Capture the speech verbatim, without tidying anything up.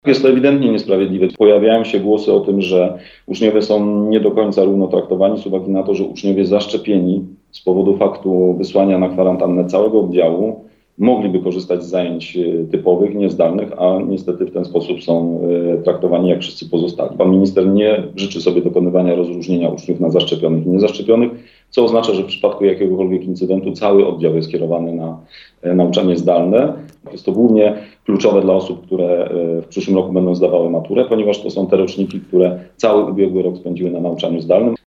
Jest to ewidentnie niesprawiedliwe. Pojawiają się głosy o tym, że uczniowie są nie do końca równo traktowani z uwagi na to, że uczniowie zaszczepieni z powodu faktu wysłania na kwarantannę całego oddziału mogliby korzystać z zajęć typowych, niezdalnych, a niestety w ten sposób są traktowani jak wszyscy pozostali. Pan minister nie życzy sobie dokonywania rozróżnienia uczniów na zaszczepionych i niezaszczepionych, co oznacza, że w przypadku jakiegokolwiek incydentu cały oddział jest kierowany na nauczanie zdalne. Jest to głównie kluczowe dla osób, które w przyszłym roku będą zdawały maturę, ponieważ to są te roczniki, które cały ubiegły rok spędziły na nauczaniu zdalnym.